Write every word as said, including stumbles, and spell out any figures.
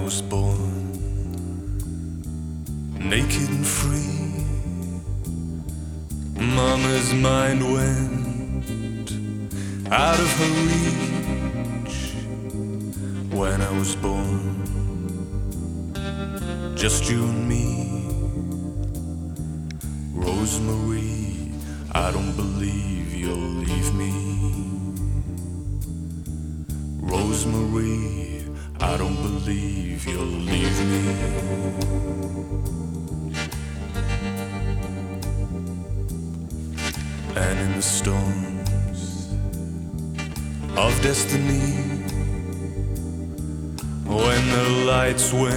was born, naked and free. Mama's mind went out of her reach when I was born. Just you and me, Rosemary, I don't believe you'll leave me. Rosemary, I don't believe you'll leave me. And in the storms of destiny, when the lights went